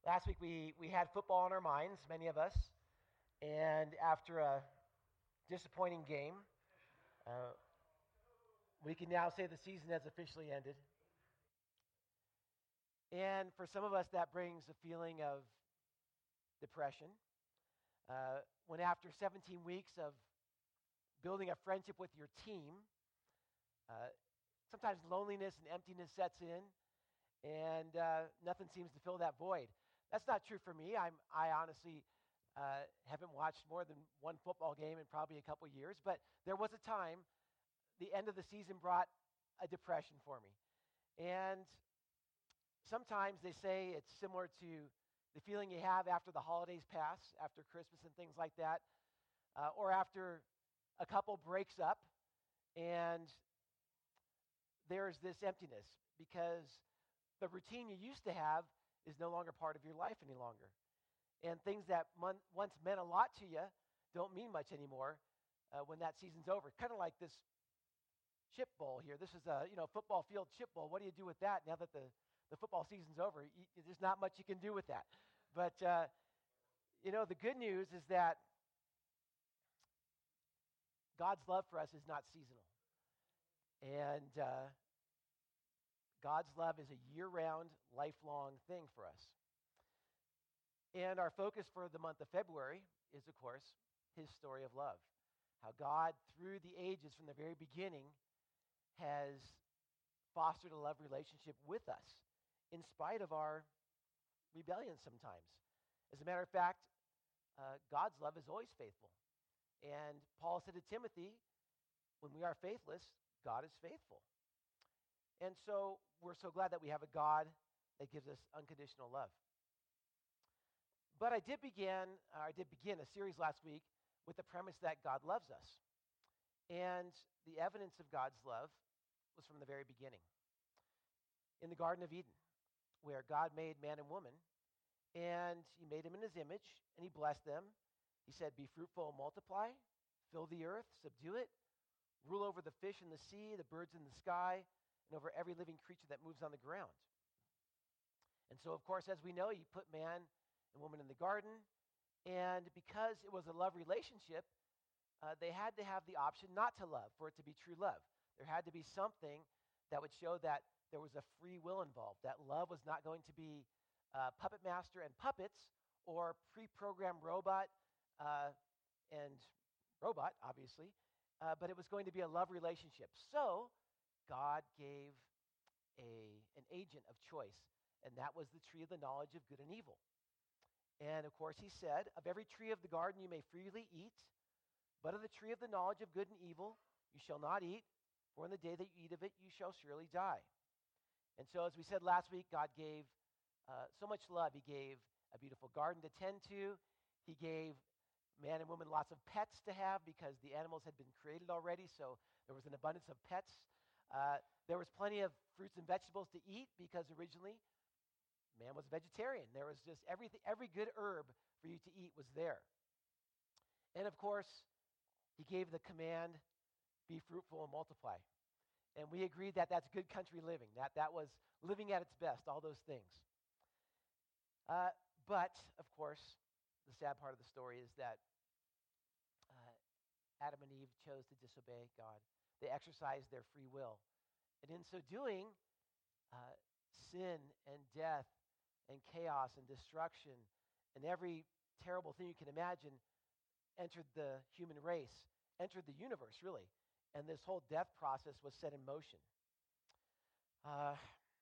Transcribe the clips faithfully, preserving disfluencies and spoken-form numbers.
Last week we, we had football on our minds, many of us, and after a disappointing game, uh, we can now say the season has officially ended. And for some of us, that brings a feeling of depression. Uh, when after seventeen weeks of building a friendship with your team, uh, sometimes loneliness and emptiness sets in, and uh, nothing seems to fill that void. That's not true for me. I'm, I honestly uh, haven't watched more than one football game in probably a couple years, but there was a time the end of the season brought a depression for me. And sometimes they say it's similar to the feeling you have after the holidays pass, after Christmas and things like that, uh, or after a couple breaks up and there's this emptiness because the routine you used to have is no longer part of your life any longer. And things that mon- once meant a lot to you don't mean much anymore uh, when that season's over. Kind of like this chip bowl here. This is a you know football field chip bowl. What do you do with that now that the, the football season's over? You, there's not much you can do with that. But, uh, you know, the good news is that God's love for us is not seasonal. And uh, God's love is a year-round, lifelong thing for us. And our focus for the month of February is, of course, his story of love. How God, through the ages, from the very beginning, has fostered a love relationship with us in spite of our rebellion sometimes. As a matter of fact, uh, God's love is always faithful. And Paul said to Timothy, when we are faithless, God is faithful. And so we're so glad that we have a God that gives us unconditional love. But I did begin, I did begin a series last week with the premise that God loves us. And the evidence of God's love was from the very beginning. In the Garden of Eden, where God made man and woman, and he made them in his image, and he blessed them. He said, be fruitful and multiply, fill the earth, subdue it, rule over the fish in the sea, the birds in the sky, and over every living creature that moves on the ground. And so, of course, as we know, he put man and woman in the garden, and because it was a love relationship, uh, they had to have the option not to love for it to be true love. There had to be something that would show that there was a free will involved, that love was not going to be uh, puppet master and puppets or pre-programmed robot uh, and robot, obviously, uh, but it was going to be a love relationship. So God gave a, an agent of choice, and that was the tree of the knowledge of good and evil. And of course, he said, of every tree of the garden you may freely eat, but of the tree of the knowledge of good and evil you shall not eat, for in the day that you eat of it you shall surely die. And so, as we said last week, God gave uh, so much love. He gave a beautiful garden to tend to. He gave man and woman lots of pets to have because the animals had been created already, so there was an abundance of pets. Uh, there was plenty of fruits and vegetables to eat because originally man was a vegetarian. There was just everything, every good herb for you to eat was there. And of course, he gave the command, be fruitful and multiply. And we agreed that that's good country living, that that was living at its best, all those things. Uh, but, of course, the sad part of the story is that uh, Adam and Eve chose to disobey God. They exercised their free will. And in so doing, uh, sin and death and chaos and destruction and every terrible thing you can imagine entered the human race, entered the universe, really. And this whole death process was set in motion. Uh,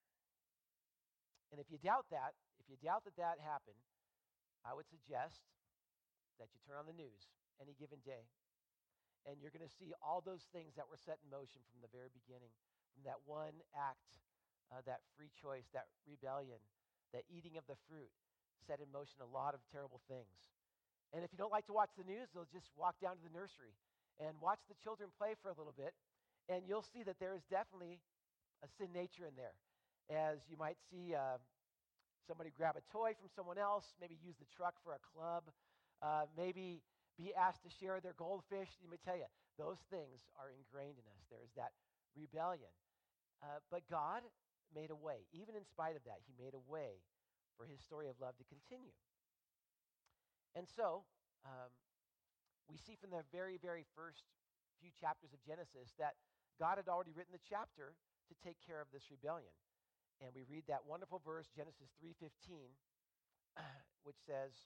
and if you doubt that, if you doubt that that happened, I would suggest that you turn on the news any given day, and you're going to see all those things that were set in motion from the very beginning, from that one act, uh, that free choice, that rebellion, that eating of the fruit, set in motion a lot of terrible things. And if you don't like to watch the news, they'll just walk down to the nursery and watch the children play for a little bit, and you'll see that there is definitely a sin nature in there. As you might see uh, somebody grab a toy from someone else, maybe use the truck for a club, uh, maybe be asked to share their goldfish. Let me tell you, those things are ingrained in us. There is that rebellion. Uh, but God made a way. Even in spite of that, he made a way for his story of love to continue. And so, um, we see from the very, very first few chapters of Genesis that God had already written the chapter to take care of this rebellion. And we read that wonderful verse, Genesis three fifteen, which says,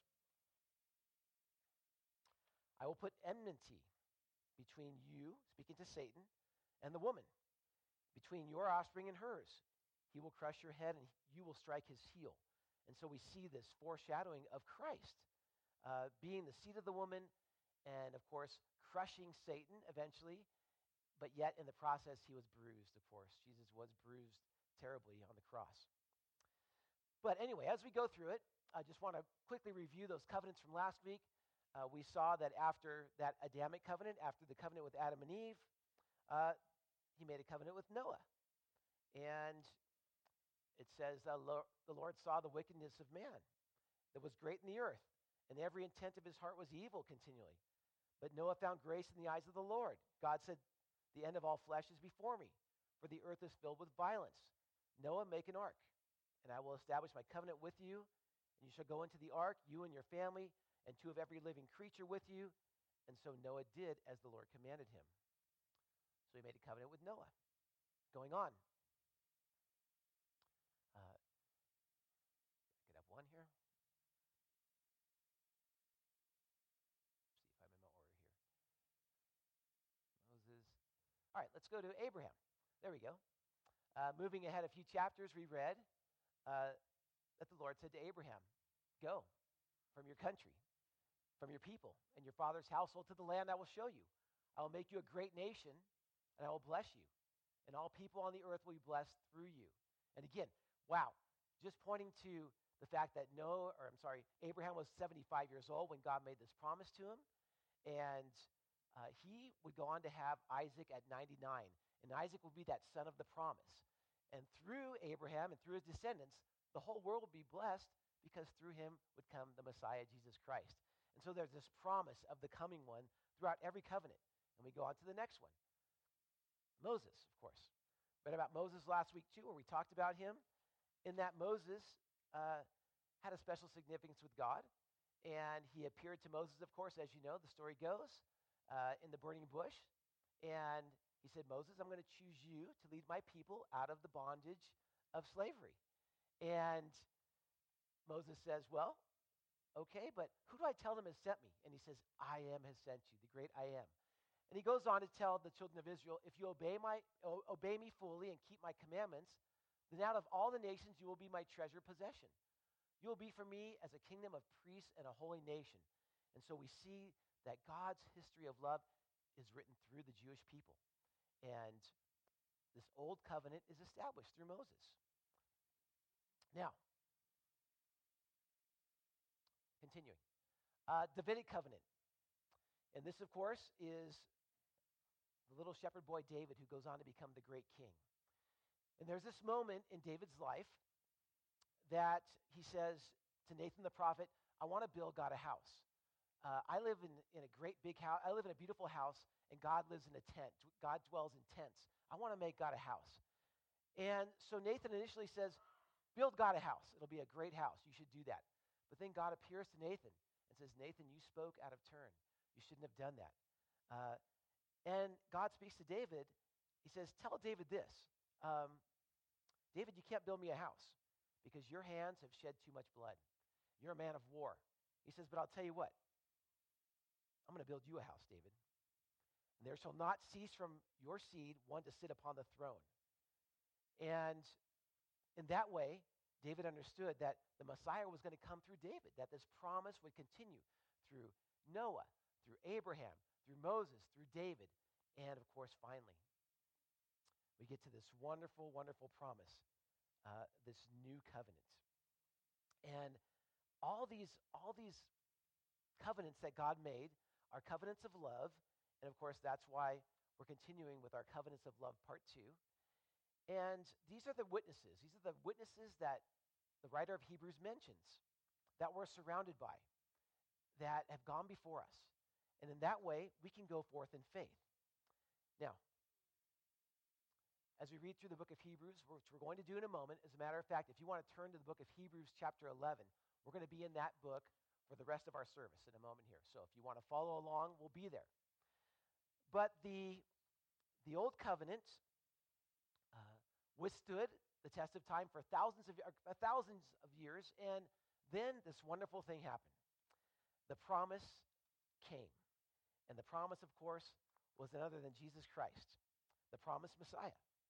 I will put enmity between you, speaking to Satan, and the woman, between your offspring and hers. He will crush your head, and you will strike his heel. And so we see this foreshadowing of Christ uh, being the seed of the woman, and of course, crushing Satan eventually, but yet in the process, he was bruised, of course. Jesus was bruised terribly on the cross. But anyway, as we go through it, I just want to quickly review those covenants from last week. Uh, we saw that after that Adamic covenant, after the covenant with Adam and Eve, uh, he made a covenant with Noah. And it says, uh, Lo- the Lord saw the wickedness of man that was great in the earth, and every intent of his heart was evil continually. But Noah found grace in the eyes of the Lord. God said, the end of all flesh is before me, for the earth is filled with violence. Noah, make an ark, and I will establish my covenant with you, and you shall go into the ark, you and your family, and two of every living creature with you. And so Noah did as the Lord commanded him. So he made a covenant with Noah. Going on. Uh, I could have one here. See if I'm in my order here. Moses. All right, let's go to Abraham. There we go. Uh, moving ahead a few chapters, we read uh, that the Lord said to Abraham, go from your country, from your people, and your father's household to the land I will show you. I will make you a great nation, and I will bless you. And all people on the earth will be blessed through you. And again, wow, just pointing to the fact that Noah, or I'm sorry, Abraham was seventy-five years old when God made this promise to him. And uh, he would go on to have Isaac at ninety-nine. And Isaac would be that son of the promise. And through Abraham and through his descendants, the whole world would be blessed because through him would come the Messiah, Jesus Christ. And so there's this promise of the coming one throughout every covenant. And we go on to the next one. Moses, of course. Read about Moses last week too, where we talked about him, in that Moses uh, had a special significance with God. And he appeared to Moses, of course, as you know, the story goes, uh, in the burning bush. And he said, Moses, I'm going to choose you to lead my people out of the bondage of slavery. And Moses says, well, okay, but who do I tell them has sent me? And he says, I am has sent you, the great I am. And he goes on to tell the children of Israel, if you obey my o- obey me fully and keep my commandments, then out of all the nations you will be my treasured possession. You will be for me as a kingdom of priests and a holy nation. And so we see that God's history of love is written through the Jewish people. And this old covenant is established through Moses. Now, continuing. Uh, Davidic covenant. And this, of course, is the little shepherd boy David who goes on to become the great king. And there's this moment in David's life that he says to Nathan the prophet, I want to build God a house. Uh, I live in, in a great big house. I live in a beautiful house, and God lives in a tent. God dwells in tents. I want to make God a house. And so Nathan initially says, build God a house. It'll be a great house. You should do that. But then God appears to Nathan and says, Nathan, you spoke out of turn. You shouldn't have done that. Uh, and God speaks to David. He says, tell David this. Um, David, you can't build me a house because your hands have shed too much blood. You're a man of war. He says, but I'll tell you what. I'm going to build you a house, David. And there shall not cease from your seed one to sit upon the throne. And in that way, David understood that the Messiah was going to come through David, that this promise would continue through Noah, through Abraham, through Moses, through David, and of course, finally, we get to this wonderful, wonderful promise, uh, this new covenant. And all these, all these covenants that God made are covenants of love, and of course, that's why we're continuing with our covenants of love part two. And these are the witnesses. These are the witnesses that the writer of Hebrews mentions that we're surrounded by, that have gone before us. And in that way, we can go forth in faith. Now, as we read through the book of Hebrews, which we're going to do in a moment. As a matter of fact, if you want to turn to the book of Hebrews chapter eleven, we're going to be in that book for the rest of our service in a moment here. So if you want to follow along, we'll be there. But the, the Old Covenant uh, withstood the test of time for thousands of, uh, thousands of years, and then this wonderful thing happened. The promise came. And the promise, of course, was none other than Jesus Christ, the promised Messiah.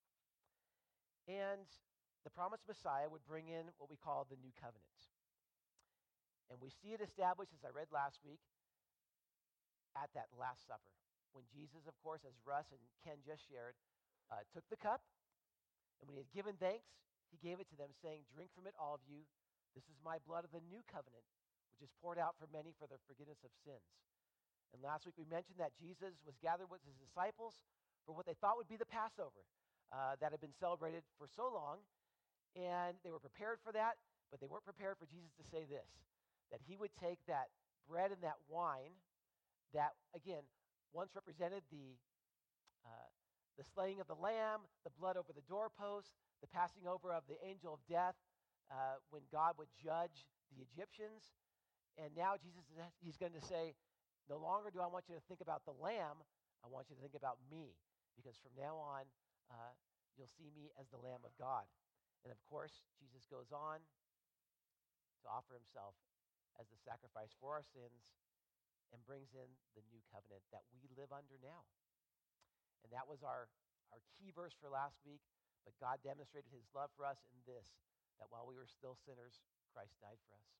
And the promised Messiah would bring in what we call the new covenant. And we see it established, as I read last week, at that Last Supper, when Jesus, of course, as Russ and Ken just shared, uh, took the cup, and when he had given thanks, he gave it to them, saying, "Drink from it, all of you. This is my blood of the new covenant, which is poured out for many for the forgiveness of sins." And last week we mentioned that Jesus was gathered with his disciples for what they thought would be the Passover uh, that had been celebrated for so long. And they were prepared for that, but they weren't prepared for Jesus to say this, that he would take that bread and that wine that, again, once represented the, uh, the slaying of the lamb, the blood over the doorpost, the passing over of the angel of death uh, when God would judge the Egyptians. And now Jesus, he's going to say, no longer do I want you to think about the lamb, I want you to think about me, because from now on, uh, you'll see me as the Lamb of God. And of course, Jesus goes on to offer himself as the sacrifice for our sins and brings in the new covenant that we live under now. And that was our, our key verse for last week, but God demonstrated his love for us in this, that while we were still sinners, Christ died for us.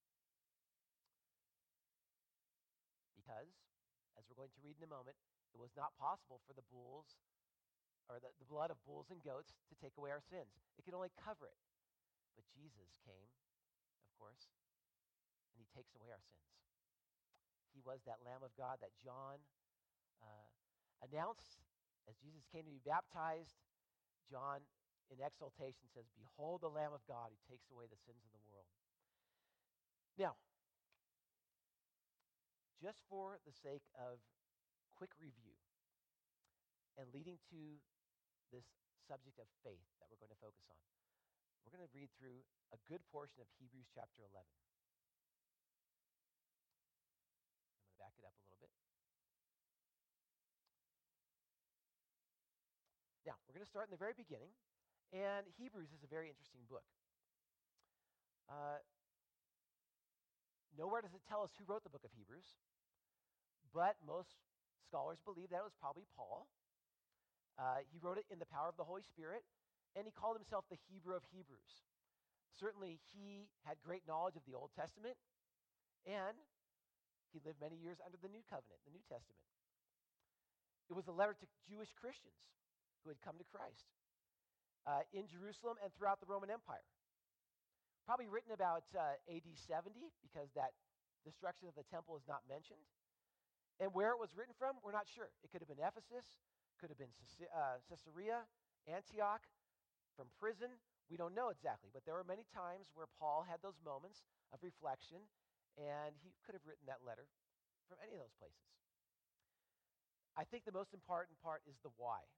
Because, as we're going to read in a moment, it was not possible for the bulls or the, the blood of bulls and goats to take away our sins. It could only cover it. But Jesus came, of course, and he takes away our sins. He was that Lamb of God that John uh, announced as Jesus came to be baptized. John, in exultation, says, "Behold the Lamb of God who takes away the sins of the world." Now, just for the sake of quick review and leading to this subject of faith that we're going to focus on, we're going to read through a good portion of Hebrews chapter eleven. I'm going to back it up a little bit. Now, we're going to start in the very beginning, and Hebrews is a very interesting book. Uh, nowhere does it tell us who wrote the book of Hebrews, but most scholars believe that it was probably Paul. Uh, he wrote it in the power of the Holy Spirit, and he called himself the Hebrew of Hebrews. Certainly, he had great knowledge of the Old Testament, and he lived many years under the New Covenant, the New Testament. It was a letter to Jewish Christians who had come to Christ uh, in Jerusalem and throughout the Roman Empire. Probably written about uh, A D seventy, because that destruction of the temple is not mentioned. And where it was written from, we're not sure. It could have been Ephesus, could have been uh, Caesarea, Antioch, from prison. We don't know exactly, but there were many times where Paul had those moments of reflection, and he could have written that letter from any of those places. I think the most important part is the why.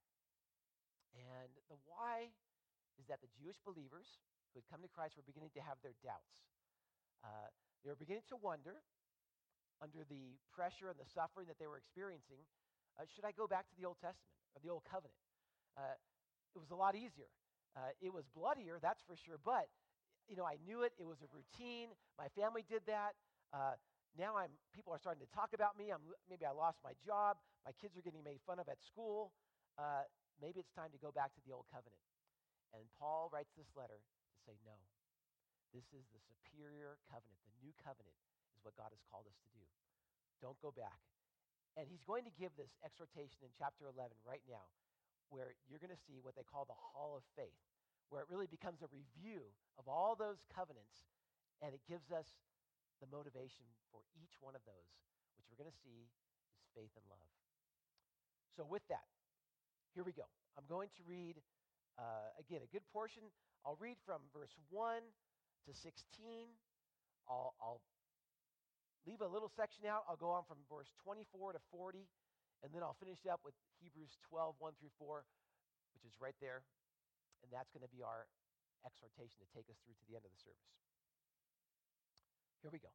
And the why is that the Jewish believers who had come to Christ were beginning to have their doubts. Uh, they were beginning to wonder, under the pressure and the suffering that they were experiencing, uh, should I go back to the Old Testament or the Old Covenant? Uh, it was a lot easier. Uh, it was bloodier, that's for sure, but you know, I knew it. It was a routine. My family did that. Uh, now I'm. People are starting to talk about me. I'm maybe I lost my job. My kids are getting made fun of at school. Uh, maybe it's time to go back to the Old Covenant. And Paul writes this letter to say, no, this is the superior covenant. The new covenant is what God has called us to do. Don't go back. And he's going to give this exhortation in chapter eleven right now, where you're going to see what they call the hall of faith, where it really becomes a review of all those covenants, and it gives us the motivation for each one of those, which we're going to see is faith and love. So with that, here we go. I'm going to read, uh, again, a good portion. I'll read from verse one to sixteen. I'll, I'll leave a little section out. I'll go on from verse twenty-four to forty, and then I'll finish up with Hebrews twelve, one through four, which is right there, and that's going to be our exhortation to take us through to the end of the service. Here we go.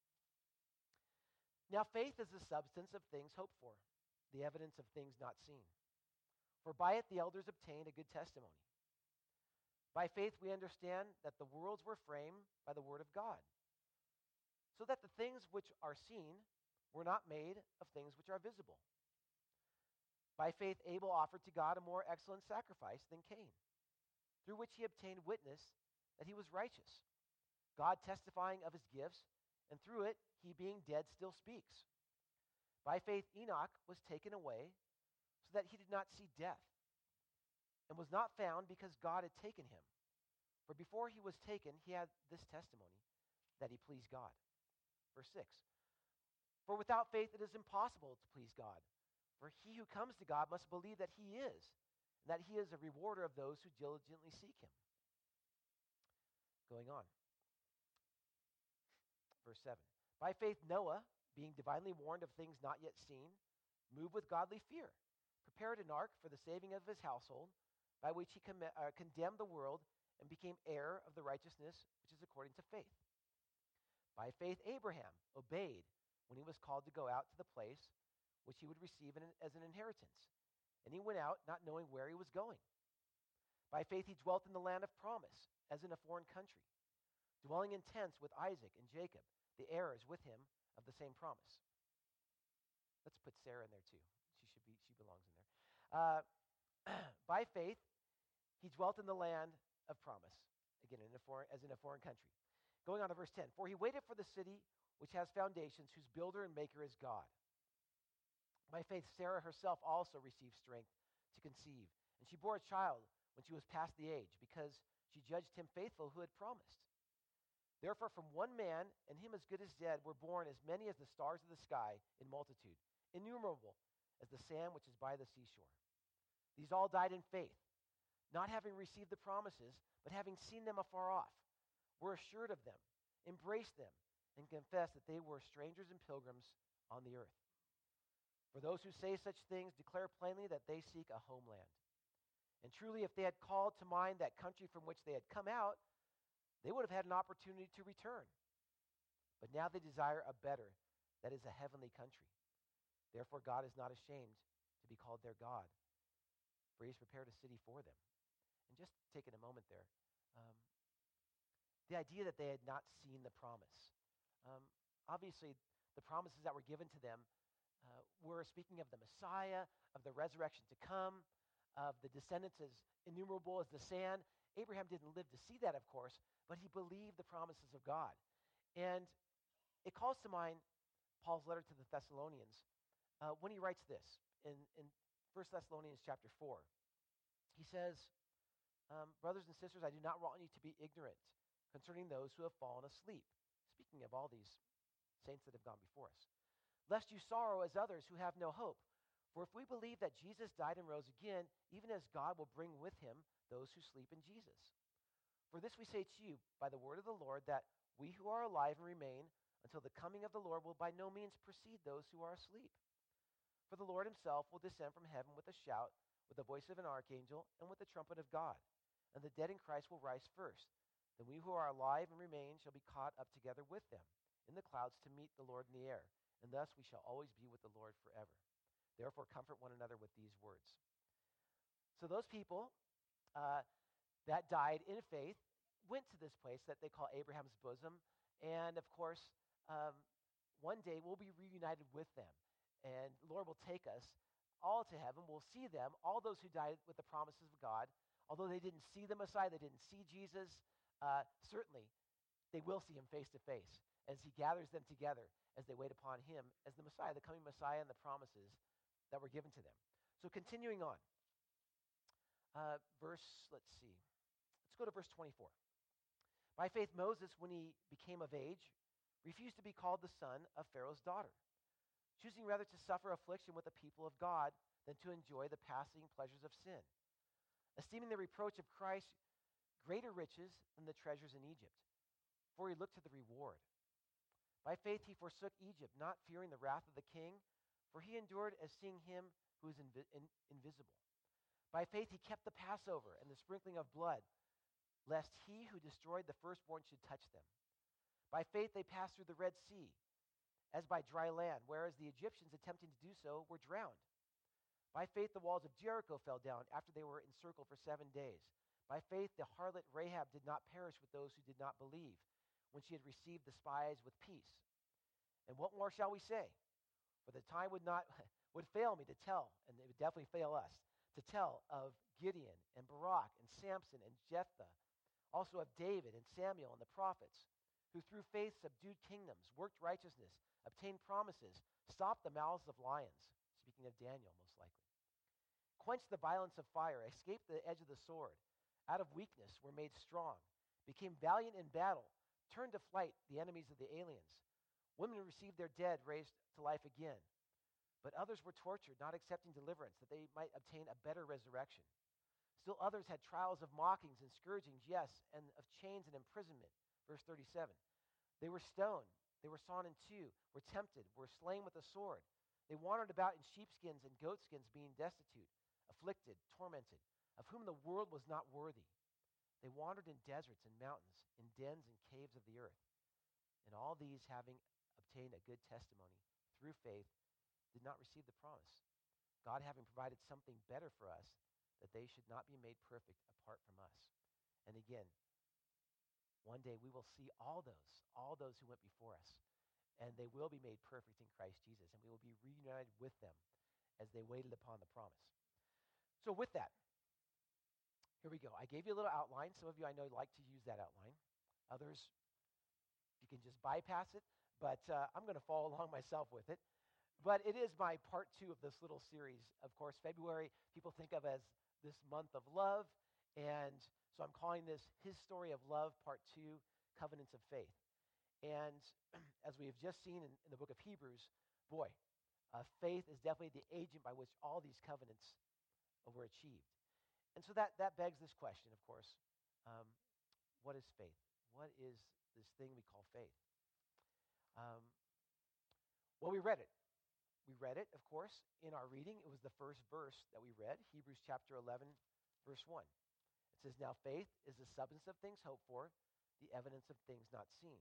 Now, faith is the substance of things hoped for, the evidence of things not seen. For by it the elders obtained a good testimony. By faith we understand that the worlds were framed by the word of God, so that the things which are seen were not made of things which are visible. By faith Abel offered to God a more excellent sacrifice than Cain, through which he obtained witness that he was righteous, God testifying of his gifts, and through it he being dead still speaks. By faith Enoch was taken away, so that he did not see death, and was not found because God had taken him. For before he was taken, he had this testimony, that he pleased God. Verse six, for without faith it is impossible to please God. For he who comes to God must believe that he is, and that he is a rewarder of those who diligently seek him. Going on. Verse seven, by faith Noah, being divinely warned of things not yet seen, moved with godly fear, prepared an ark for the saving of his household, by which he com- uh, condemned the world and became heir of the righteousness which is according to faith. By faith Abraham obeyed when he was called to go out to the place which he would receive in, as an inheritance. And he went out not knowing where he was going. By faith he dwelt in the land of promise, as in a foreign country, dwelling in tents with Isaac and Jacob, the heirs with him of the same promise. Let's put Sarah in there too. She should be. She belongs in there. Uh, by faith, he dwelt in the land of promise, again, in a foreign, as in a foreign country. Going on to verse ten. For he waited for the city which has foundations, whose builder and maker is God. By faith, Sarah herself also received strength to conceive, and she bore a child when she was past the age, because she judged him faithful who had promised. Therefore, from one man, and him as good as dead, were born as many as the stars of the sky in multitude, innumerable as the sand which is by the seashore. These all died in faith, not having received the promises, but having seen them afar off, were assured of them, embraced them, and confessed that they were strangers and pilgrims on the earth. For those who say such things declare plainly that they seek a homeland. And truly, if they had called to mind that country from which they had come out, they would have had an opportunity to return. But now they desire a better, that is a heavenly country. Therefore God is not ashamed to be called their God, for he has prepared a city for them. And just taking a moment there, um, the idea that they had not seen the promise. Um, obviously, the promises that were given to them uh, were speaking of the Messiah, of the resurrection to come, of the descendants as innumerable as the sand. Abraham didn't live to see that, of course, but he believed the promises of God. And it calls to mind Paul's letter to the Thessalonians uh, when he writes this in, in First Thessalonians chapter four. He says, um, brothers and sisters, I do not want you to be ignorant concerning those who have fallen asleep. Speaking of all these saints that have gone before us. Lest you sorrow as others who have no hope. For if we believe that Jesus died and rose again, even as God will bring with him those who sleep in Jesus. For this we say to you by the word of the Lord, that we who are alive and remain until the coming of the Lord will by no means precede those who are asleep. For the Lord himself will descend from heaven with a shout, with the voice of an archangel, and with the trumpet of God. And the dead in Christ will rise first. Then we who are alive and remain shall be caught up together with them in the clouds to meet the Lord in the air. And thus we shall always be with the Lord forever. Therefore comfort one another with these words. So those people uh, that died in faith went to this place that they call Abraham's bosom. And of course, um, one day we'll be reunited with them. And the Lord will take us all to heaven. We'll see them, all those who died with the promises of God. Although they didn't see the Messiah, they didn't see Jesus, uh, certainly they will see him face to face as he gathers them together as they wait upon him as the Messiah, the coming Messiah, and the promises that were given to them. So continuing on, uh, verse, let's see, let's go to verse twenty-four. By faith Moses, when he became of age, refused to be called the son of Pharaoh's daughter, choosing rather to suffer affliction with the people of God than to enjoy the passing pleasures of sin, esteeming the reproach of Christ greater riches than the treasures in Egypt, for he looked to the reward. By faith he forsook Egypt, not fearing the wrath of the king, for he endured as seeing him who is invi- in, invisible. By faith he kept the Passover and the sprinkling of blood, lest he who destroyed the firstborn should touch them. By faith they passed through the Red Sea, as by dry land, whereas the Egyptians attempting to do so were drowned. By faith the walls of Jericho fell down after they were encircled for seven days. By faith the harlot Rahab did not perish with those who did not believe, when she had received the spies with peace. And what more shall we say? For the time would not would fail me to tell, and it would definitely fail us, to tell of Gideon and Barak and Samson and Jephthah, also of David and Samuel and the prophets, who through faith subdued kingdoms, worked righteousness, obtained promises, stopped the mouths of lions, speaking of Daniel most likely, quenched the violence of fire, escaped the edge of the sword, out of weakness were made strong, became valiant in battle, turned to flight the enemies of the aliens. Women received their dead raised to life again. But others were tortured, not accepting deliverance, that they might obtain a better resurrection. Still others had trials of mockings and scourgings, yes, and of chains and imprisonment. Verse thirty-seven. They were stoned, they were sawn in two, were tempted, were slain with a sword. They wandered about in sheepskins and goatskins, being destitute, afflicted, tormented, of whom the world was not worthy. They wandered in deserts and mountains, in dens and caves of the earth. And all these, having obtained a good testimony through faith, did not receive the promise, God having provided something better for us, that they should not be made perfect apart from us. And again, one day we will see all those, all those who went before us, and they will be made perfect in Christ Jesus, and we will be reunited with them as they waited upon the promise. So with that, here we go. I gave you a little outline. Some of you I know like to use that outline. Others, you can just bypass it, but uh, I'm going to follow along myself with it. But it is my part two of this little series. Of course, February, people think of as this month of love. And so I'm calling this His Story of Love, Part two, Covenants of Faith. And as we have just seen in, in the book of Hebrews, boy, uh, faith is definitely the agent by which all these covenants were achieved. And so that, that begs this question, of course. Um, what is faith? What is this thing we call faith? Um, well, we read it. We read it, of course, in our reading. It was the first verse that we read, Hebrews chapter eleven, verse one. It says, now faith is the substance of things hoped for, the evidence of things not seen.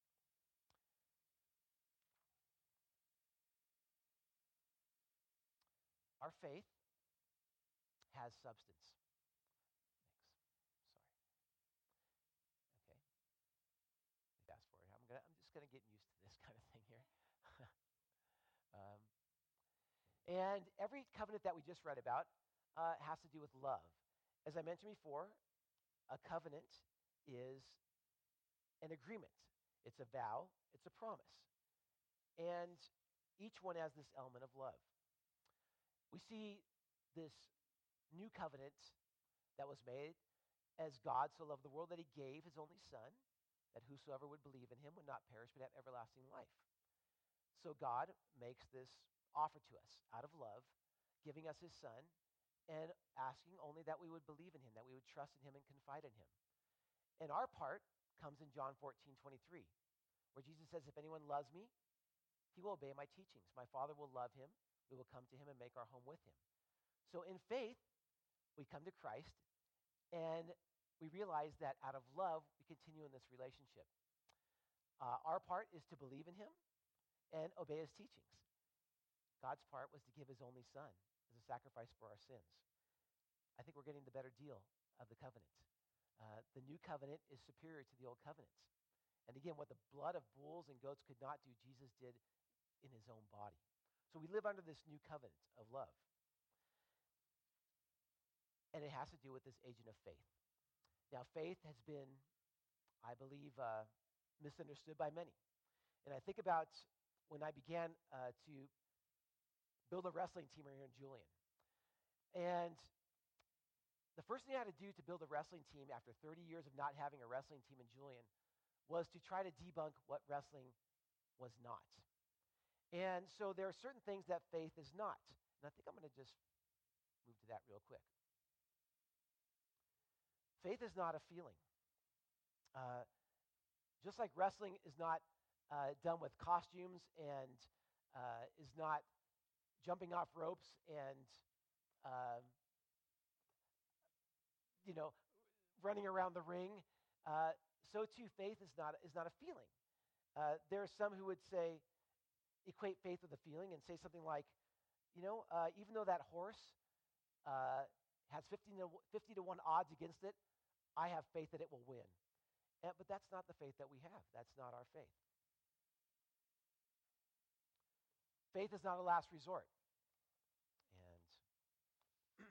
Our faith has substance. Thanks. Sorry. Okay. Let me fast forward. I'm gonna. I'm just gonna get used to this kind of thing here. um, And every covenant that we just read about uh, has to do with love. As I mentioned before, a covenant is an agreement. It's a vow, it's a promise. And each one has this element of love. We see this new covenant that was made as God so loved the world that he gave his only Son, that whosoever would believe in him would not perish but have everlasting life. So God makes this offer to us out of love, giving us his Son, and asking only that we would believe in him, that we would trust in him and confide in him. And our part comes in John fourteen twenty-three, where Jesus says, if anyone loves me, he will obey my teachings. My Father will love him. We will come to him and make our home with him. So in faith, we come to Christ, and we realize that out of love, we continue in this relationship. Uh, our part is to believe in him and obey his teachings. God's part was to give his only Son as a sacrifice for our sins. I think we're getting the better deal of the covenant. Uh, the new covenant is superior to the old covenants. And again, what the blood of bulls and goats could not do, Jesus did in his own body. So we live under this new covenant of love. And it has to do with this agent of faith. Now, faith has been, I believe, uh, misunderstood by many. And I think about when I began uh, to build a wrestling team here in Julian. And the first thing I had to do to build a wrestling team after thirty years of not having a wrestling team in Julian was to try to debunk what wrestling was not. And so there are certain things that faith is not. And I think I'm going to just move to that real quick. Faith is not a feeling. Uh, just like wrestling is not uh, done with costumes and uh, is not jumping off ropes and uh, you know, running around the ring, uh, so too faith is not, is not a feeling. Uh, there are some who would say, equate faith with a feeling and say something like, you know, uh, even though that horse uh, has fifty to, fifty to one odds against it, I have faith that it will win. And, but that's not the faith that we have. That's not our faith. Faith is not a last resort. And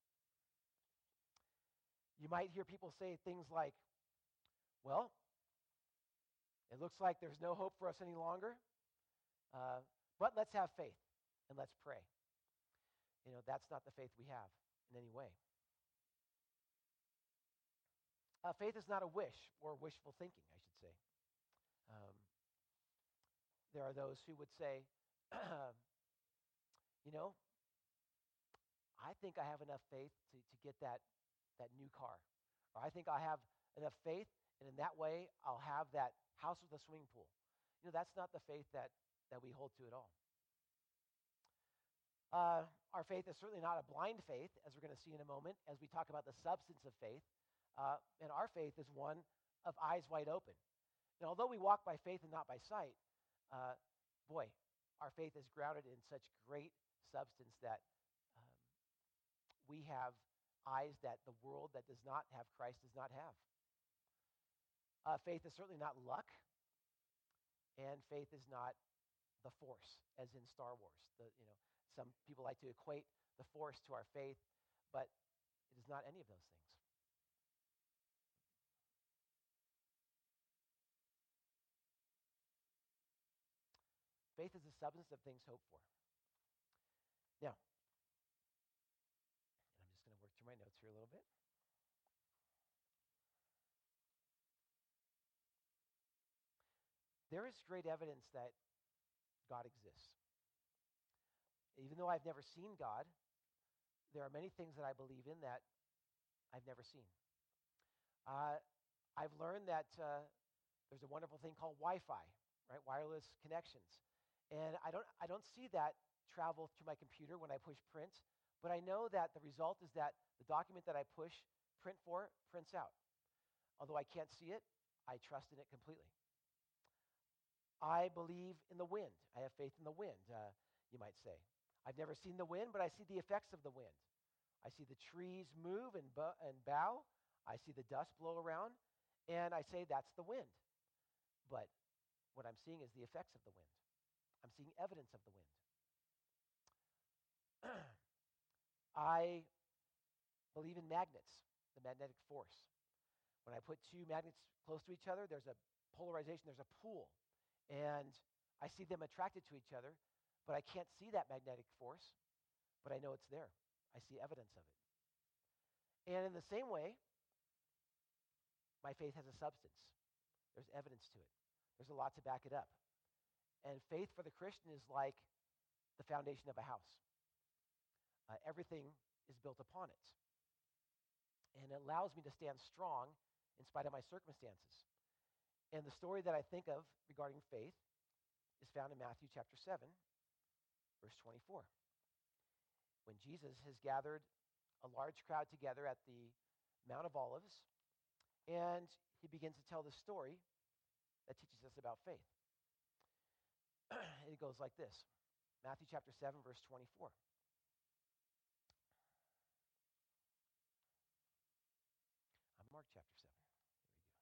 you might hear people say things like, well, it looks like there's no hope for us any longer, uh, but let's have faith and let's pray. You know, that's not the faith we have in any way. Uh, faith is not a wish or wishful thinking, I should say. Um, there are those who would say, you know, I think I have enough faith to, to get that, that new car. Or I think I have enough faith, and in that way, I'll have that house with a swimming pool. You know, that's not the faith that, that we hold to at all. Uh, our faith is certainly not a blind faith, as we're going to see in a moment, as we talk about the substance of faith. Uh, and our faith is one of eyes wide open. And although we walk by faith and not by sight, uh, boy, our faith is grounded in such great substance that um, we have eyes that the world that does not have Christ does not have. Uh, faith is certainly not luck, and faith is not the Force, as in Star Wars. The, you know, some people like to equate the Force to our faith, but it is not any of those things. Faith is the substance of things hoped for. Now, and I'm just going to work through my notes here a little bit. There is great evidence that God exists. Even though I've never seen God, there are many things that I believe in that I've never seen. Uh, I've learned that uh, there's a wonderful thing called Wi-Fi, right? Wireless connections. And I don't, I don't see that travel through my computer when I push print, but I know that the result is that the document that I push print for prints out. Although I can't see it, I trust in it completely. I believe in the wind. I have faith in the wind, uh, you might say. I've never seen the wind, but I see the effects of the wind. I see the trees move and, bu- and bow. I see the dust blow around, and I say that's the wind. But what I'm seeing is the effects of the wind. I'm seeing evidence of the wind. I believe in magnets, the magnetic force. When I put two magnets close to each other, there's a polarization, there's a pull. And I see them attracted to each other, but I can't see that magnetic force, but I know it's there. I see evidence of it. And in the same way, my faith has a substance. There's evidence to it. There's a lot to back it up. And faith for the Christian is like the foundation of a house. Uh, everything is built upon it. And it allows me to stand strong in spite of my circumstances. And the story that I think of regarding faith is found in Matthew chapter seven, verse twenty-four. When Jesus has gathered a large crowd together at the Mount of Olives, and he begins to tell the story that teaches us about faith. It goes like this. Matthew chapter seven, verse twenty-four. On Mark chapter seven. There we go.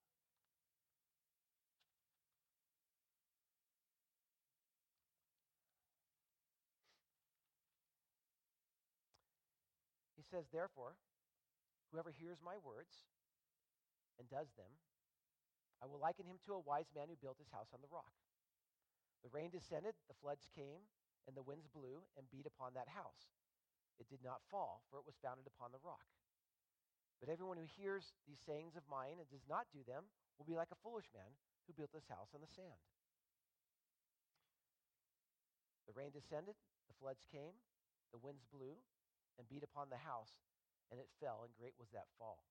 He says, therefore, whoever hears my words and does them, I will liken him to a wise man who built his house on the rock. The rain descended, the floods came, and the winds blew and beat upon that house. It did not fall, for it was founded upon the rock. But everyone who hears these sayings of mine and does not do them will be like a foolish man who built his house on the sand. The rain descended, the floods came, the winds blew and beat upon the house, and it fell, and great was that fall.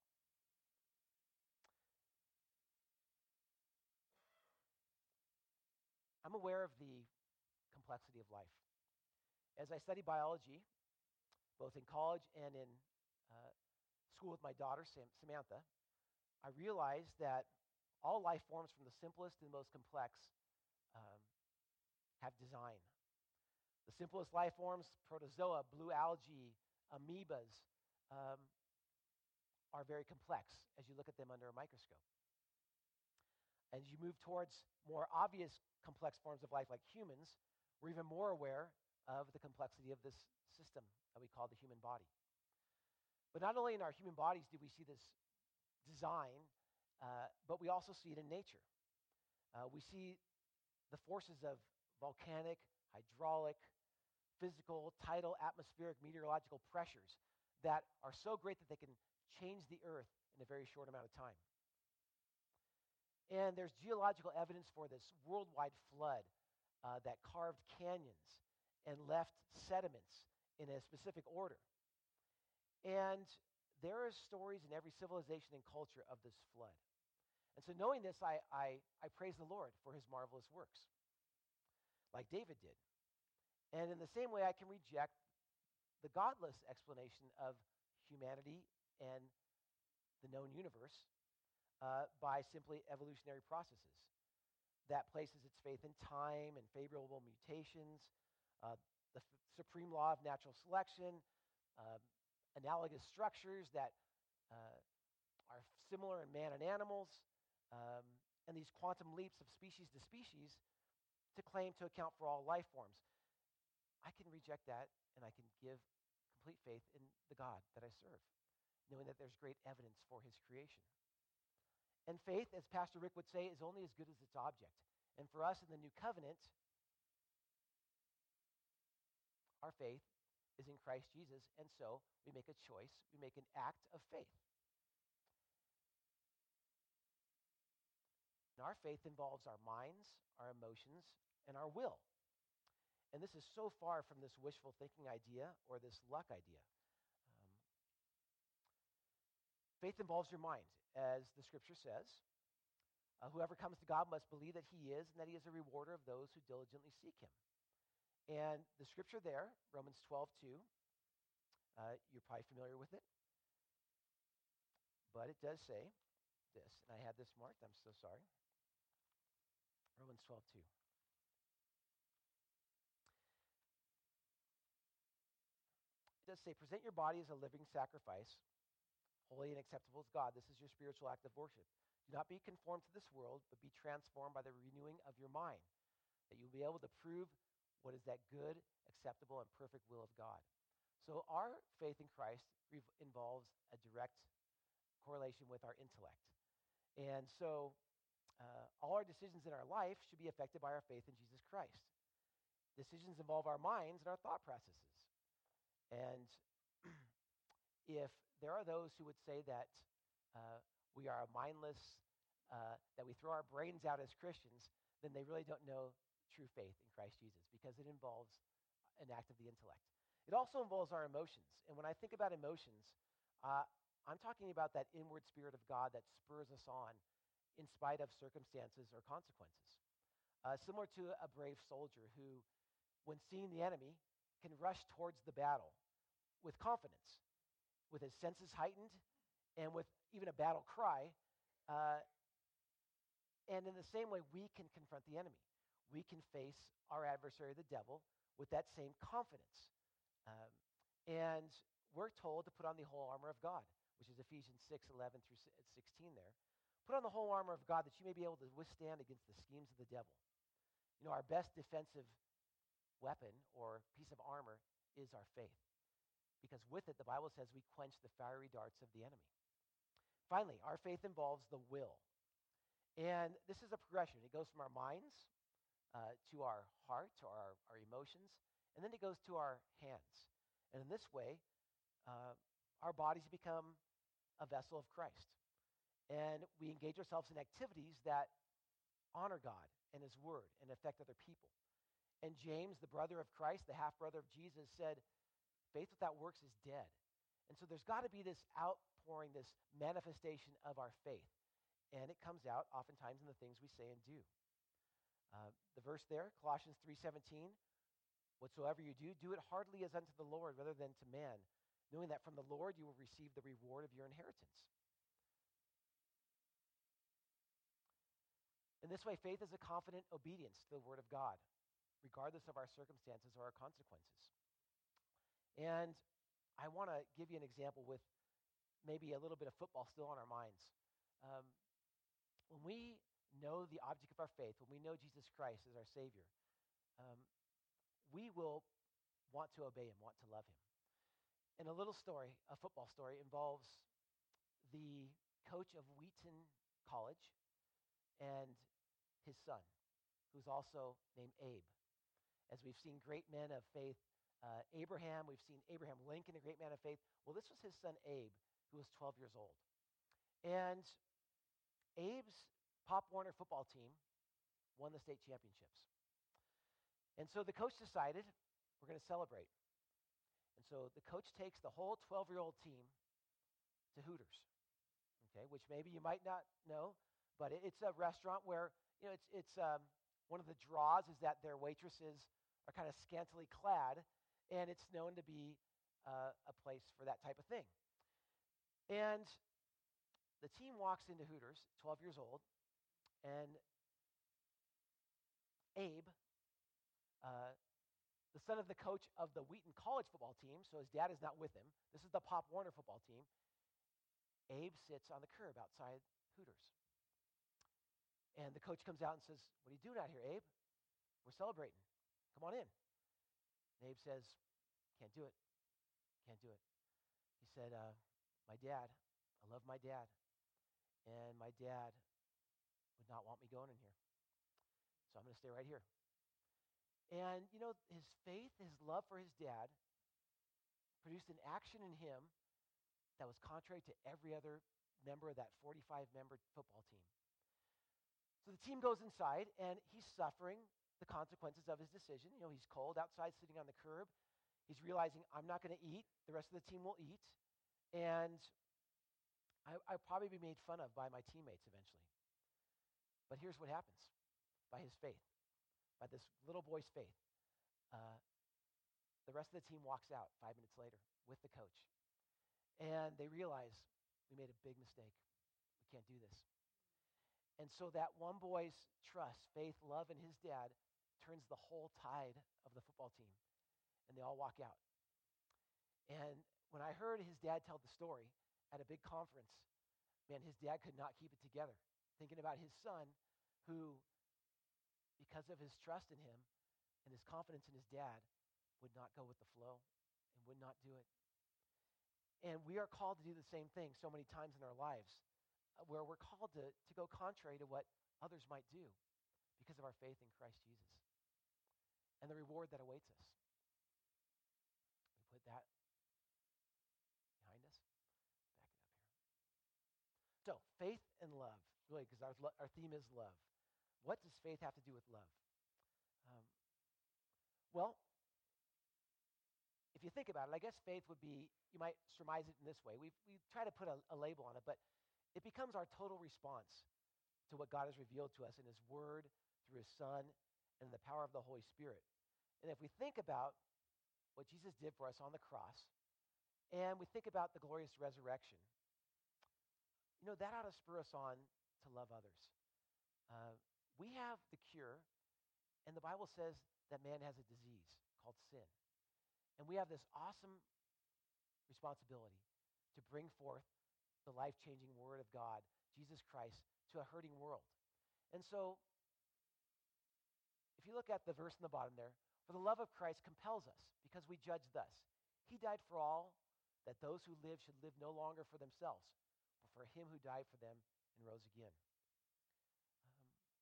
I'm aware of the complexity of life. As I study biology, both in college and in uh, school with my daughter, Sam- Samantha, I realized that all life forms, from the simplest to the most complex, um, have design. The simplest life forms, protozoa, blue algae, amoebas, um, are very complex as you look at them under a microscope. As you move towards more obvious complex forms of life like humans, we're even more aware of the complexity of this system that we call the human body. But not only in our human bodies do we see this design, uh, but we also see it in nature. Uh, we see the forces of volcanic, hydraulic, physical, tidal, atmospheric, meteorological pressures that are so great that they can change the earth in a very short amount of time. And there's geological evidence for this worldwide flood uh, that carved canyons and left sediments in a specific order. And there are stories in every civilization and culture of this flood. And so knowing this, I, I, I praise the Lord for his marvelous works, like David did. And in the same way, I can reject the godless explanation of humanity and the known universe uh, by simply evolutionary processes that places its faith in time and favorable mutations, uh, the f- supreme law of natural selection, uh, analogous structures that uh, are similar in man and animals, um, and these quantum leaps of species to species to claim to account for all life forms. I can reject that, and I can give complete faith in the God that I serve, knowing that there's great evidence for his creation. And faith, as Pastor Rick would say, is only as good as its object. And for us in the new covenant, our faith is in Christ Jesus, and so we make a choice, we make an act of faith. And our faith involves our minds, our emotions, and our will. And this is so far from this wishful thinking idea or this luck idea. Um, faith involves your mind, as the scripture says. Uh, whoever comes to God must believe that he is and that he is a rewarder of those who diligently seek him. And the scripture there, Romans twelve two, uh, you're probably familiar with it. But it does say this, and I had this marked, I'm so sorry. Romans twelve two. It does say, present your body as a living sacrifice, holy and acceptable to God. This is your spiritual act of worship. Do not be conformed to this world, but be transformed by the renewing of your mind, that you'll be able to prove what is that good, acceptable, and perfect will of God. So our faith in Christ re- involves a direct correlation with our intellect. And so uh, all our decisions in our life should be affected by our faith in Jesus Christ. Decisions involve our minds and our thought processes. And if there are those who would say that uh, we are a mindless, uh, that we throw our brains out as Christians, then they really don't know true faith in Christ Jesus, because it involves an act of the intellect. It also involves our emotions. And when I think about emotions, uh, I'm talking about that inward spirit of God that spurs us on in spite of circumstances or consequences. Uh, similar to a brave soldier who, when seeing the enemy, can rush towards the battle with confidence, with his senses heightened, and with even a battle cry. Uh, and in the same way, we can confront the enemy. We can face our adversary, the devil, with that same confidence. Um, and we're told to put on the whole armor of God, which is Ephesians six eleven through sixteen there. Put on the whole armor of God that you may be able to withstand against the schemes of the devil. You know, our best defensive weapon or piece of armor is our faith, because with it, the Bible says we quench the fiery darts of the enemy. Finally, our faith involves the will. And this is a progression. It goes from our minds uh, to our heart, to our, our emotions, and then it goes to our hands. And in this way, uh, our bodies become a vessel of Christ. And we engage ourselves in activities that honor God and his word and affect other people. And James, the brother of Christ, the half-brother of Jesus, said, faith without works is dead. And so there's got to be this outpouring, this manifestation of our faith. And it comes out oftentimes in the things we say and do. Uh, the verse there, Colossians three seventeen, whatsoever you do, do it heartily as unto the Lord rather than to man, knowing that from the Lord you will receive the reward of your inheritance. In this way, faith is a confident obedience to the Word of God, regardless of our circumstances or our consequences. And I want to give you an example with maybe a little bit of football still on our minds. Um, when we know the object of our faith, when we know Jesus Christ as our Savior, um, we will want to obey him, want to love him. And a little story, a football story, involves the coach of Wheaton College and his son, who's also named Abe. As we've seen great men of faith, uh, Abraham, we've seen Abraham Lincoln, a great man of faith. Well, this was his son Abe, who was twelve years old. And Abe's Pop Warner football team won the state championships. And so the coach decided, we're going to celebrate. And so the coach takes the whole twelve-year-old team to Hooters, okay, which maybe you might not know, but it, it's a restaurant where, you know, it's, it's um, one of the draws is that their waitresses are kind of scantily clad, and it's known to be uh, a place for that type of thing. And the team walks into Hooters, twelve years old, and Abe, uh, the son of the coach of the Wheaton College football team, so his dad is not with him. This is the Pop Warner football team. Abe sits on the curb outside Hooters. And the coach comes out and says, "What are you doing out here, Abe? We're celebrating. Come on in." And Abe says, "Can't do it. Can't do it." He said, uh, my dad, I love my dad, and my dad would not want me going in here. So I'm going to stay right here. And, you know, his faith, his love for his dad produced an action in him that was contrary to every other member of that forty-five member football team. So the team goes inside, and he's suffering the consequences of his decision. You know, he's cold outside, sitting on the curb. He's realizing, I'm not going to eat. The rest of the team will eat. And I, I'll probably be made fun of by my teammates eventually. But here's what happens. By his faith, by this little boy's faith, uh, the rest of the team walks out five minutes later with the coach. And they realize, we made a big mistake. We can't do this. And so that one boy's trust, faith, love in his dad turns the whole tide of the football team. And they all walk out. And when I heard his dad tell the story at a big conference, man, his dad could not keep it together. Thinking about his son who, because of his trust in him and his confidence in his dad, would not go with the flow and would not do it. And we are called to do the same thing so many times in our lives, uh, where we're called to, to go contrary to what others might do because of our faith in Christ Jesus and the reward that awaits us. We put that behind us. Back it up here. So, faith and love, really, because our, our theme is love. What does faith have to do with love? Um, well, if you think about it, I guess faith would be, you might surmise it in this way. We we try to put a, a label on it, but it becomes our total response to what God has revealed to us in his word, through his Son, and in the power of the Holy Spirit. And if we think about what Jesus did for us on the cross, and we think about the glorious resurrection, you know, that ought to spur us on to love others. Uh, we have the cure, and the Bible says that man has a disease called sin. And we have this awesome responsibility to bring forth the life-changing word of God, Jesus Christ, to a hurting world. And so, if you look at the verse in the bottom there, for the love of Christ compels us, because we judge thus. He died for all, that those who live should live no longer for themselves, but for him who died for them and rose again. Um,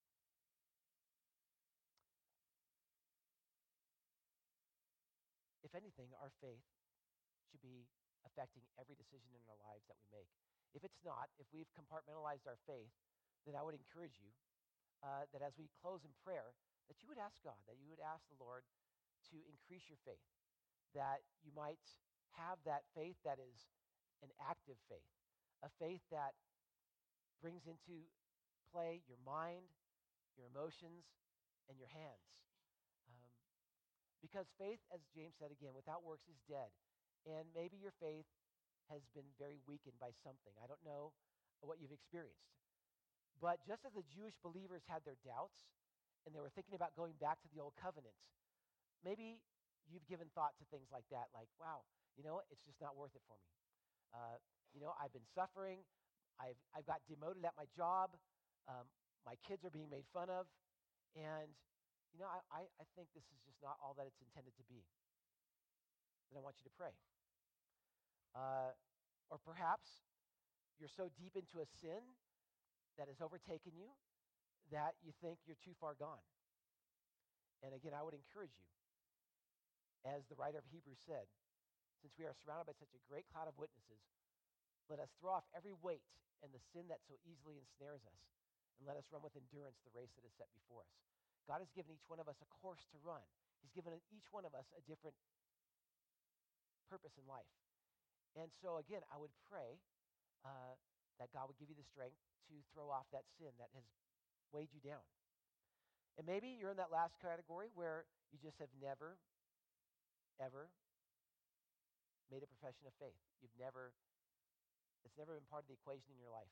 if anything, our faith should be affecting every decision in our lives that we make. If it's not, if we've compartmentalized our faith, then I would encourage you uh, that as we close in prayer, that you would ask God, that you would ask the Lord to increase your faith, that you might have that faith that is an active faith, a faith that brings into play your mind, your emotions, and your hands. Um, because faith, as James said again, without works is dead. and maybe your faith has been very weakened by something. I don't know what you've experienced. But just as the Jewish believers had their doubts and they were thinking about going back to the old covenant, maybe you've given thought to things like that, like, wow, you know, it's just not worth it for me. Uh, you know, I've been suffering. I've, I've got demoted at my job. Um, my kids are being made fun of. And, you know, I, I, I think this is just not all that it's intended to be. Then I want you to pray. Uh, or perhaps you're so deep into a sin that has overtaken you that you think you're too far gone. And again, I would encourage you, as the writer of Hebrews said, since we are surrounded by such a great cloud of witnesses, let us throw off every weight and the sin that so easily ensnares us, and let us run with endurance the race that is set before us. God has given each one of us a course to run. He's given each one of us a different purpose in life. And so again, I would pray uh, that God would give you the strength to throw off that sin that has weighed you down. And maybe you're in that last category where you just have never, ever made a profession of faith. You've never, it's never been part of the equation in your life.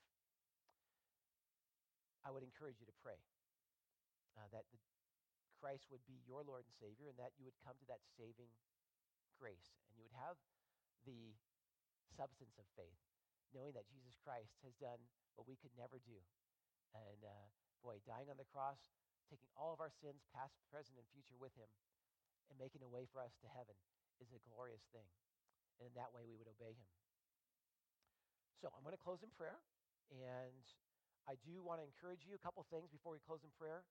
I would encourage you to pray uh, that the, Christ would be your Lord and Savior, and that you would come to that saving grace, and you would have the substance of faith, knowing that Jesus Christ has done what we could never do. And uh, boy, dying on the cross, taking all of our sins, past, present, and future with him, and making a way for us to heaven is a glorious thing. And in that way, we would obey him. So I'm going to close in prayer, and I do want to encourage you a couple things before we close in prayer.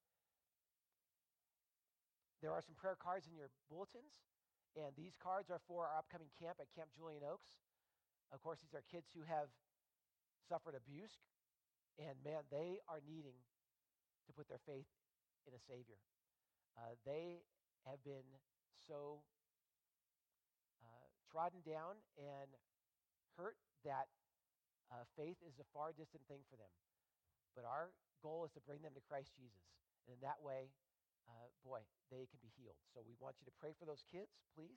There are some prayer cards in your bulletins, and these cards are for our upcoming camp at Camp Julian Oaks. Of course, these are kids who have suffered abuse, and man, they are needing to put their faith in a Savior. Uh, they have been so uh, trodden down and hurt that uh, faith is a far distant thing for them. But our goal is to bring them to Christ Jesus. And in that way, uh, boy, they can be healed. So we want you to pray for those kids, please.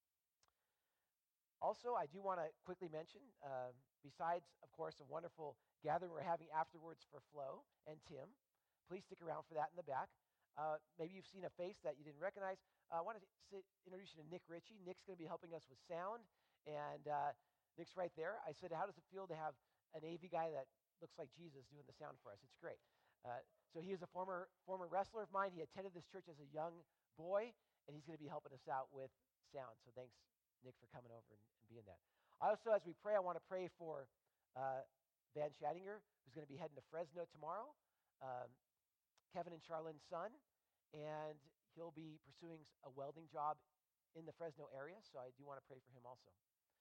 Also, I do want to quickly mention, uh, besides, of course, a wonderful gathering we're having afterwards for Flo and Tim, please stick around for that in the back. Uh, maybe you've seen a face that you didn't recognize. Uh, I want to sit, introduce you to Nick Ritchie. Nick's going to be helping us with sound, and uh, Nick's right there. I said, how does it feel to have an A V guy that looks like Jesus doing the sound for us? It's great. Uh, so he is a former former wrestler of mine. He attended this church as a young boy, and he's going to be helping us out with sound. So thanks, Nick, for coming over and, and being that. Also, as we pray, I want to pray for uh, Van Schattinger, who's going to be heading to Fresno tomorrow, um, Kevin and Charlene's son, and he'll be pursuing a welding job in the Fresno area, so I do want to pray for him also.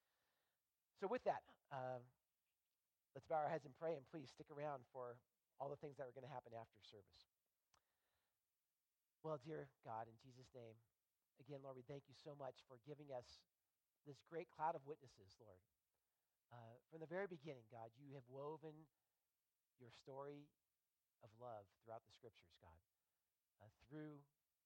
So with that, um, let's bow our heads and pray, and please stick around for all the things that are going to happen after service. Well, dear God, in Jesus' name, again, Lord, we thank you so much for giving us this great cloud of witnesses, Lord. Uh, from the very beginning, God, you have woven your story of love throughout the scriptures, God, uh, through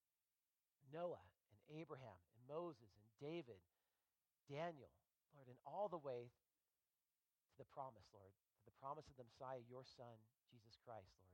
Noah and Abraham and Moses and David, Daniel, Lord, and all the way to the promise, Lord, to the promise of the Messiah, your Son, Jesus Christ, Lord,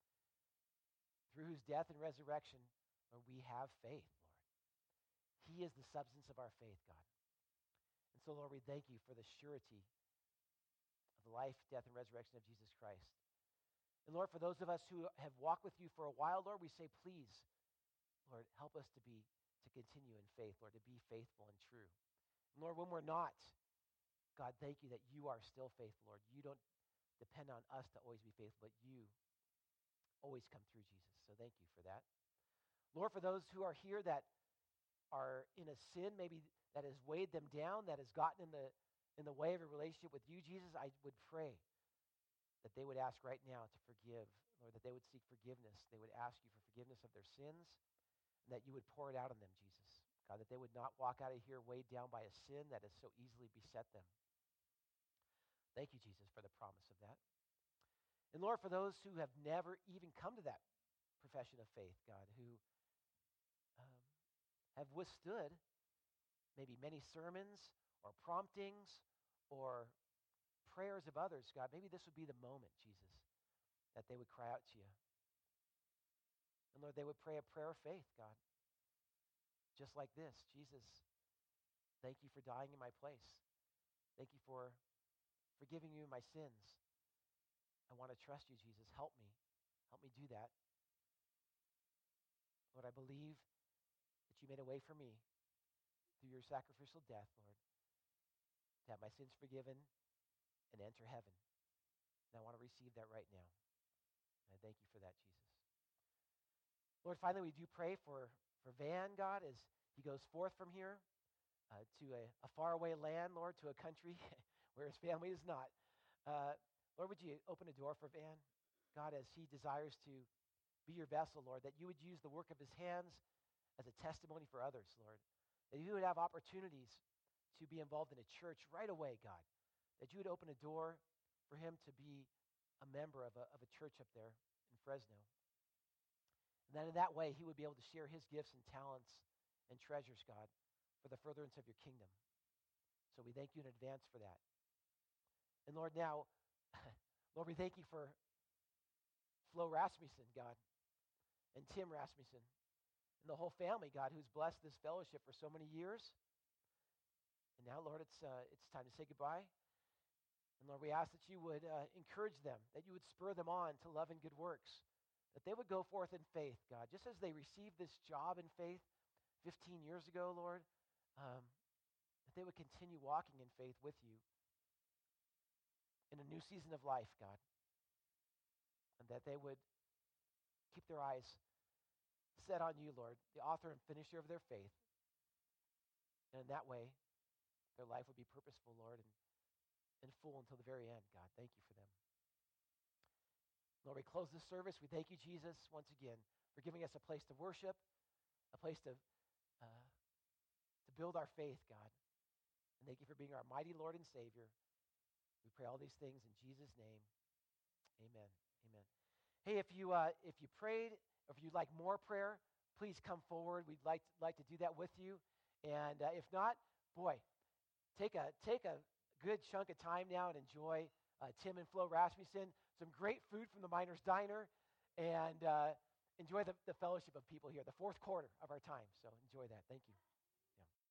through whose death and resurrection, Lord, we have faith, Lord. He is the substance of our faith, God. And so, Lord, we thank you for the surety of the life, death, and resurrection of Jesus Christ. And Lord, for those of us who have walked with you for a while, Lord, we say, please, Lord, help us to be, to continue in faith, Lord, to be faithful and true. And Lord, when we're not, God, thank you that you are still faithful, Lord. You don't depend on us to always be faithful, but you always come through, Jesus. So thank you for that. Lord, for those who are here that are in a sin, maybe that has weighed them down, that has gotten in the in the way of a relationship with you, Jesus, I would pray that they would ask right now to forgive, Lord, that they would seek forgiveness. They would ask you for forgiveness of their sins, and that you would pour it out on them, Jesus. God, that they would not walk out of here weighed down by a sin that has so easily beset them. Thank you, Jesus, for the promise of that. And Lord, for those who have never even come to that profession of faith, God, who um, have withstood maybe many sermons or promptings or prayers of others, God, maybe this would be the moment, Jesus, that they would cry out to you. And Lord, they would pray a prayer of faith, God, just like this. Jesus, thank you for dying in my place. Thank you for forgiving me my sins. I want to trust you, Jesus. Help me. Help me do that. Lord, I believe that you made a way for me through your sacrificial death, Lord, to have my sins forgiven and enter heaven. And I want to receive that right now. And I thank you for that, Jesus. Lord, finally, we do pray for, for Van, God, as he goes forth from here uh, to a, a faraway land, Lord, to a country where his family is not. Uh, Lord, would you open a door for Van, God, as he desires to be your vessel, Lord, that you would use the work of his hands as a testimony for others, Lord, that he would have opportunities to be involved in a church right away, God, that you would open a door for him to be a member of a, of a church up there in Fresno. And then in that way, he would be able to share his gifts and talents and treasures, God, for the furtherance of your kingdom. So we thank you in advance for that. And Lord, now, Lord, we thank you for Flo Rasmussen, God, and Tim Rasmussen, and the whole family, God, who's blessed this fellowship for so many years. And now, Lord, it's, uh, it's time to say goodbye. And Lord, we ask that you would uh, encourage them, that you would spur them on to love and good works, that they would go forth in faith, God, just as they received this job in faith fifteen years ago, Lord, um, that they would continue walking in faith with you in a new season of life, God, and that they would keep their eyes set on you, Lord, the author and finisher of their faith. And in that way, their life would be purposeful, Lord, and, and full until the very end, God. Thank you for them. Lord, we close this service. We thank you, Jesus, once again, for giving us a place to worship, a place to, uh, to build our faith, God. And thank you for being our mighty Lord and Savior. We pray all these things in Jesus' name. Amen. Amen. Hey, if you uh, if you prayed, or if you'd like more prayer, please come forward. We'd like to, like to do that with you. And uh, if not, boy, take a take a good chunk of time now and enjoy uh, Tim and Flo Rasmussen, some great food from the Miners Diner, and uh, enjoy the, the fellowship of people here, the fourth quarter of our time. So enjoy that. Thank you.